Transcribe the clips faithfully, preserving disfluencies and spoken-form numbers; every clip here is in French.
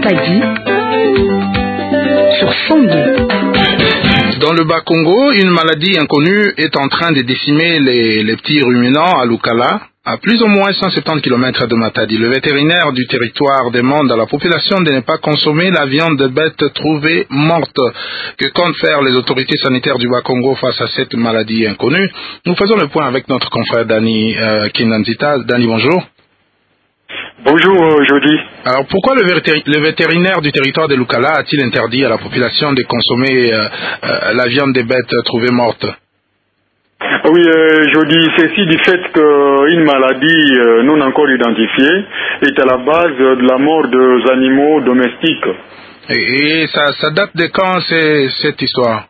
Matadi sur cent deux. Dans le Bas-Congo, une maladie inconnue est en train de décimer les, les petits ruminants à Lukala, à plus ou moins cent soixante-dix kilomètres de Matadi. Le vétérinaire du territoire demande à la population de ne pas consommer la viande de bêtes trouvées mortes. Que comptent faire les autorités sanitaires du Bas-Congo face à cette maladie inconnue? Nous faisons le point avec notre confrère Dani euh, Kinanzita. Dani, bonjour. Bonjour, euh, Jody. Alors, pourquoi le, vétér le vétérinaire du territoire de Lukala a-t-il interdit à la population de consommer euh, euh, la viande des bêtes trouvées mortes? Oui, euh, Jody, ceci du fait qu'une maladie euh, non encore identifiée est à la base de la mort des animaux domestiques. Et, et ça, ça date de quand cette histoire?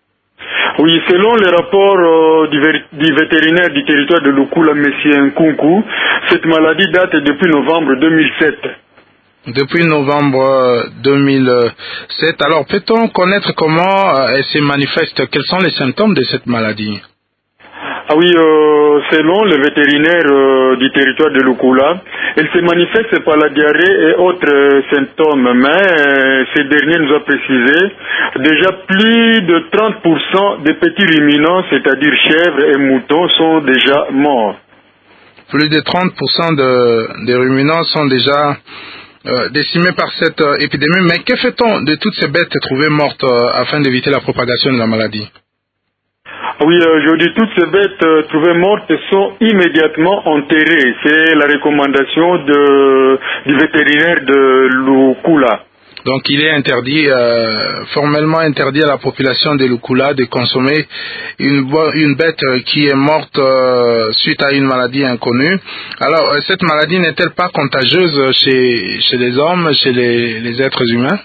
Oui, selon les rapports euh, du, du vétérinaire du territoire de Lukula, M. Nkunku, cette maladie date depuis novembre deux mille sept. Depuis novembre deux mille sept. Alors, peut-on connaître comment euh, elle se manifeste? Quels sont les symptômes de cette maladie? Ah oui, euh, selon le vétérinaire euh, du territoire de Lukula, elle se manifeste par la diarrhée et autres euh, symptômes, mais euh, ce dernier nous a précisé déjà plus de trente pour cent des petits ruminants, c'est-à-dire chèvres et moutons, sont déjà morts. Plus de trente pour cent de, des ruminants sont déjà euh, décimés par cette euh, épidémie, mais que fait-on de toutes ces bêtes trouvées mortes euh, afin d'éviter la propagation de la maladie? Oui, euh, je dis toutes ces bêtes euh, trouvées mortes sont immédiatement enterrées. C'est la recommandation de, du vétérinaire de Lukula. Donc il est interdit, euh, formellement interdit à la population de Lukula de consommer une, une bête qui est morte euh, suite à une maladie inconnue. Alors euh, cette maladie n'est-elle pas contagieuse chez, chez les hommes, chez les, les êtres humains?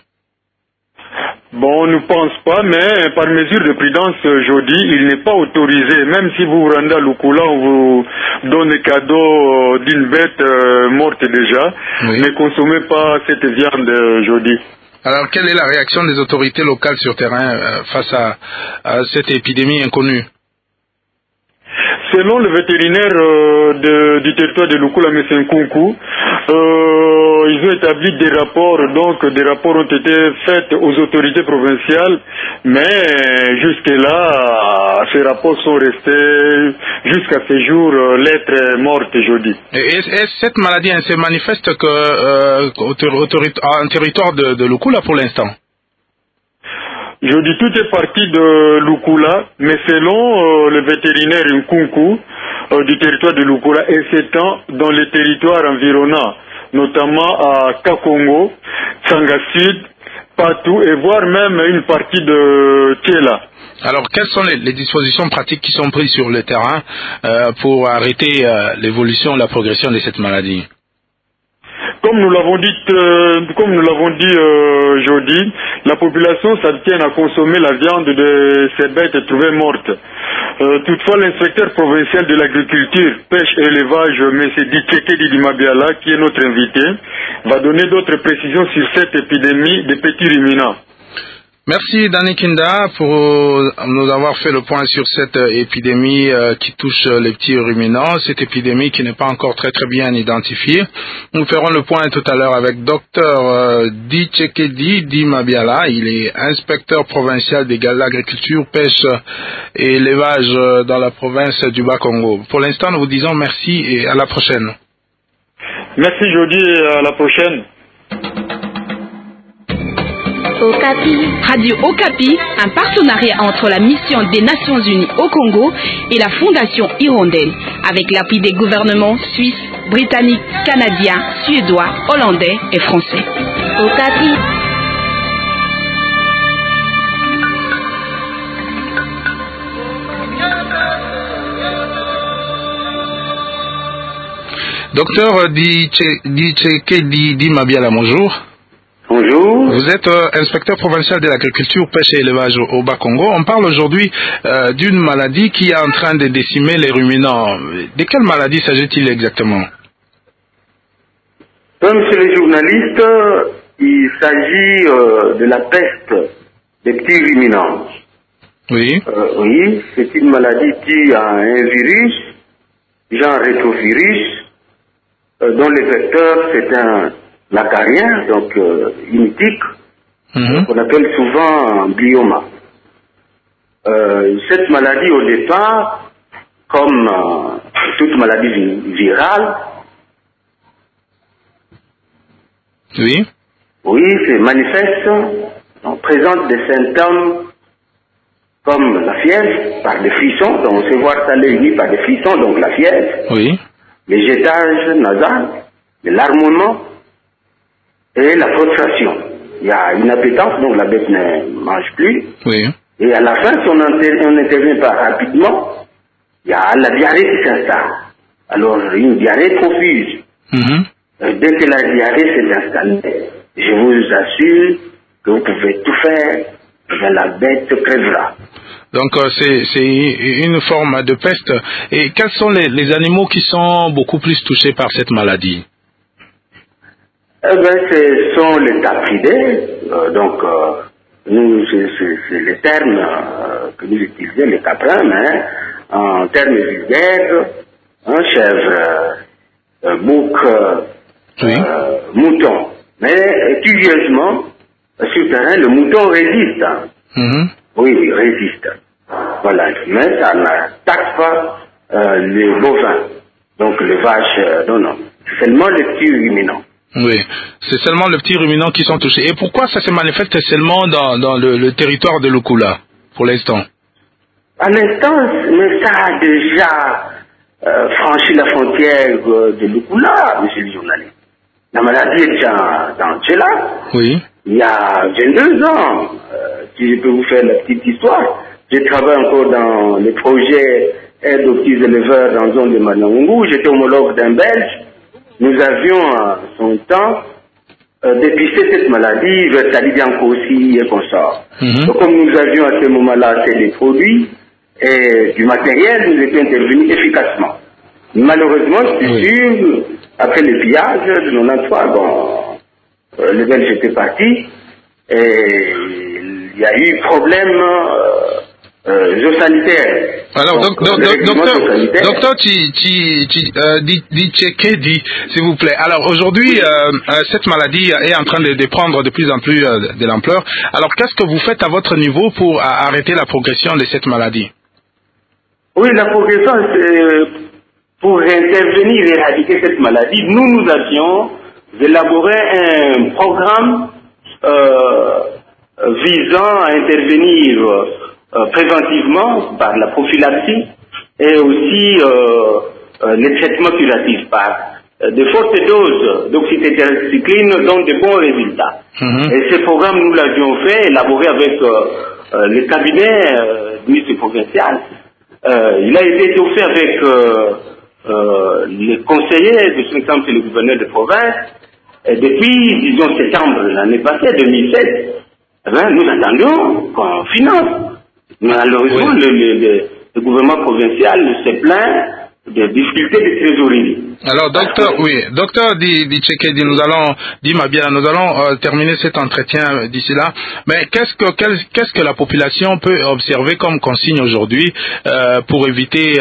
Bon, on ne pense pas, mais par mesure de prudence, Jody, il n'est pas autorisé. Même si vous vous rendez à Lukula, on vous donne cadeau d'une bête euh, morte déjà. Oui. Ne consommez pas cette viande, Jody. Alors, quelle est la réaction des autorités locales sur terrain euh, face à, à cette épidémie inconnue? Selon le vétérinaire euh, de, du territoire de Lukula, M. Nkunku, euh, ils ont établi des rapports, donc des rapports ont été faits aux autorités provinciales, mais jusque-là, ces rapports sont restés jusqu'à ce jour euh, lettres mortes, jeudi. Et, et, et cette maladie elle se manifeste que, euh, au, en territoire de, de Lukula pour l'instant? Je dis tout est parti de Lukula, mais selon euh, le vétérinaire Nkunku euh, du territoire de Lukula, et s'étend dans les territoires environnants, notamment à Kakongo, Tsanga Sud, Patou, et voire même une partie de Tiela. Alors, quelles sont les, les dispositions pratiques qui sont prises sur le terrain euh, pour arrêter euh, l'évolution, la progression de cette maladie? Comme nous l'avons dit, euh, comme nous l'avons dit euh, jeudi, la population s'abstient à consommer la viande de ces bêtes trouvées mortes. Euh, toutefois, l'inspecteur provincial de l'agriculture, pêche et élevage, M. Dikeke Didimabiala, qui est notre invité, va donner d'autres précisions sur cette épidémie des petits ruminants. Merci Dani Kinda pour nous avoir fait le point sur cette épidémie euh, qui touche les petits ruminants, cette épidémie qui n'est pas encore très très bien identifiée. Nous ferons le point tout à l'heure avec docteur euh, Dikeke Didimabiala, il est inspecteur provincial de l'agriculture, pêche et élevage dans la province du Bas-Congo. Pour l'instant, nous vous disons merci et à la prochaine. Merci Jody et à la prochaine. Okapi. Radio Okapi, un partenariat entre la mission des Nations Unies au Congo et la Fondation Hirondelle, avec l'appui des gouvernements suisses, britanniques, canadiens, suédois, hollandais et français. Okapi. Docteur Dikeke Didimabiala, bonjour. Bonjour. Vous êtes euh, inspecteur provincial de l'agriculture, pêche et élevage au, au Bas-Congo. On parle aujourd'hui euh, d'une maladie qui est en train de décimer les ruminants. De quelle maladie s'agit-il exactement? Comme chez les journalistes, il s'agit euh, de la peste des petits ruminants. Oui. Euh, oui, c'est une maladie qui a un virus, genre rétrovirus, euh, dont le vecteur c'est un l'acarien, donc euh, unitique, mm-hmm. qu'on appelle souvent glioma. Euh, cette maladie, au départ, comme euh, toute maladie vi- virale, oui, oui, c'est manifeste, on présente des symptômes comme la fièvre, par des frissons, donc on sait voir ça l'œil par des frissons, donc la fièvre, oui, les jetages nasales, les larmonnements et la frustration. Il y a une appétence, donc la bête ne mange plus. oui. Et à la fin, si on n'intervient pas rapidement, il y a la diarrhée qui s'installe. Alors, une diarrhée profuse. Mm-hmm. Dès que la diarrhée s'est installée, je vous assure que vous pouvez tout faire, mais la bête crèvera. Donc, euh, c'est, c'est une forme de peste. Et quels sont les, les animaux qui sont beaucoup plus touchés par cette maladie? Eh bien, ce sont les capridés. Euh, donc, euh, nous, c'est, c'est, c'est les termes euh, que nous utilisons, les caprins, mais en termes vulgaires, hein, chèvre, euh, bouc, oui. euh, mouton. Mais curieusement, sur le terrain, le mouton résiste. Hein. Mm-hmm. Oui, il résiste. Voilà. Mais ça n'attaque pas euh, les bovins. Donc les vaches, euh, non, non. C'est seulement les petits ruminants. Oui, c'est seulement les petits ruminants qui sont touchés. Et pourquoi ça se manifeste seulement dans, dans le, le territoire de Lukula, pour l'instant? À l'instant, mais ça a déjà euh, franchi la frontière de Lukula, monsieur le journaliste. La maladie est déjà dans Tchéla. Oui. Il y a vingt-deux ans, euh, si je peux vous faire la petite histoire, je travaille encore dans le projet aide aux petits éleveurs dans la zone de Manangungu. J'étais homologue d'un Belge. Nous avions à son temps euh, dépisté cette maladie, Vertalidianco aussi et consorts. Mm-hmm. Donc comme nous avions à ce moment-là assez des produits et du matériel, nous étions intervenus efficacement. Malheureusement, je suis oui. sûr, après le pillage de quatre-vingt-treize, bon, euh, les Belges étaient partis et il y a eu problème euh, euh, géosanitaire. Alors, donc, donc, donc, docteur, docteur euh, Ditchekedi, s'il vous plaît. Alors, aujourd'hui, euh, cette maladie est en train de, de prendre de plus en plus euh, de l'ampleur. Alors, qu'est-ce que vous faites à votre niveau pour arrêter la progression de cette maladie? Oui, la progression, c'est pour intervenir et éradiquer cette maladie. Nous, nous avions élaboré un programme euh, visant à intervenir euh, préventivement par la prophylaxie et aussi euh, euh, les traitements curatifs par euh, de fortes doses d'oxytétracycline donnent de bons résultats. Mm-hmm. Et ce programme, nous l'avions fait, élaboré avec euh, euh, le cabinet euh, du ministre provincial. Euh, il a été fait avec euh, euh, les conseillers, de son exemple, le gouverneur de province. Et depuis, disons, septembre l'année passée, deux mille sept, eh bien, nous attendions qu'on finance. Malheureusement, oui. le, le, le, le gouvernement provincial se plaint des difficultés de trésorerie. Alors, docteur, oui, docteur Ditchekedi, nous allons, dit Mabia, nous allons euh, terminer cet entretien d'ici là. Mais qu'est-ce que, qu'est-ce que la population peut observer comme consigne aujourd'hui euh, pour éviter,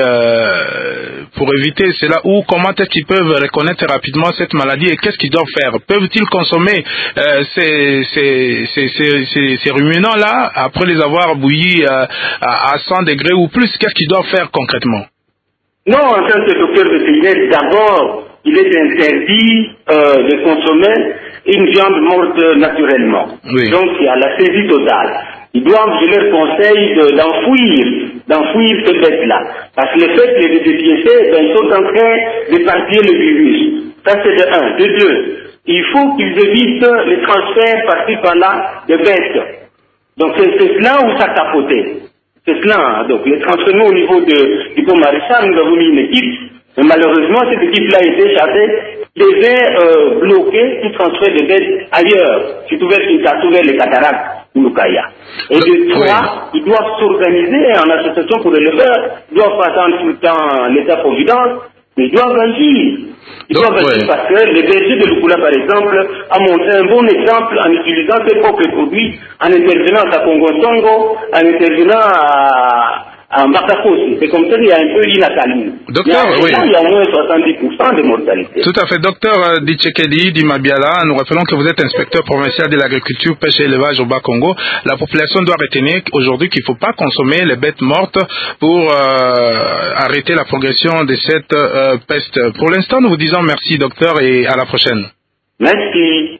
euh, pour éviter cela, ou comment est-ce qu'ils peuvent reconnaître rapidement cette maladie et qu'est-ce qu'ils doivent faire? Peuvent-ils consommer euh, ces, ces, ces, ces, ces, ces ruminants-là après les avoir bouillis euh, à, à cent degrés ou plus? Qu'est-ce qu'ils doivent faire concrètement? Non, en tant que docteur vétérinaire, d'abord, il est interdit euh, de consommer une viande morte naturellement. Oui. Donc, il y a la saisie totale. Ils doivent, je leur conseille de, d'enfouir, d'enfouir ces bêtes-là. Parce que le fait de les dépiécer, ben, ils sont en train d'éparpiller le virus. Ça, c'est de un. De deux, il faut qu'ils évitent les transferts par-ci par-là de bêtes. Donc, c'est, c'est là où ça tapotait. C'est cela, hein. Donc les transferts au niveau de, du pont maréchal, nous avons mis une équipe, mais malheureusement cette équipe-là a été chassée, devait euh, bloquer tout transfert de bêtes ailleurs, surtout vers Kinshasa, vers les cataractes ou Lukaya. Et de trois, oui. Ils doivent s'organiser en association pour l'éleveur, ils doivent pas attendre tout le temps l'État-providence, mais ils doivent agir. Ils doivent agir ouais. Parce que le berger de Lukula, par exemple, a montré un bon exemple en utilisant ses propres produits, en intervenant à Congo-Songo, en intervenant à, en Bakako aussi. C'est comme ça qu'il y a un peu une accalmie. Docteur, il y a, oui. Il y a au moins soixante-dix pour cent de mortalité. Tout à fait. Docteur Ditchekedi Dimabiala, nous rappelons que vous êtes inspecteur provincial de l'agriculture, pêche et élevage au Bas-Congo. La population doit retenir aujourd'hui qu'il ne faut pas consommer les bêtes mortes pour euh, arrêter la progression de cette euh, peste. Pour l'instant, nous vous disons merci, docteur, et à la prochaine. Merci.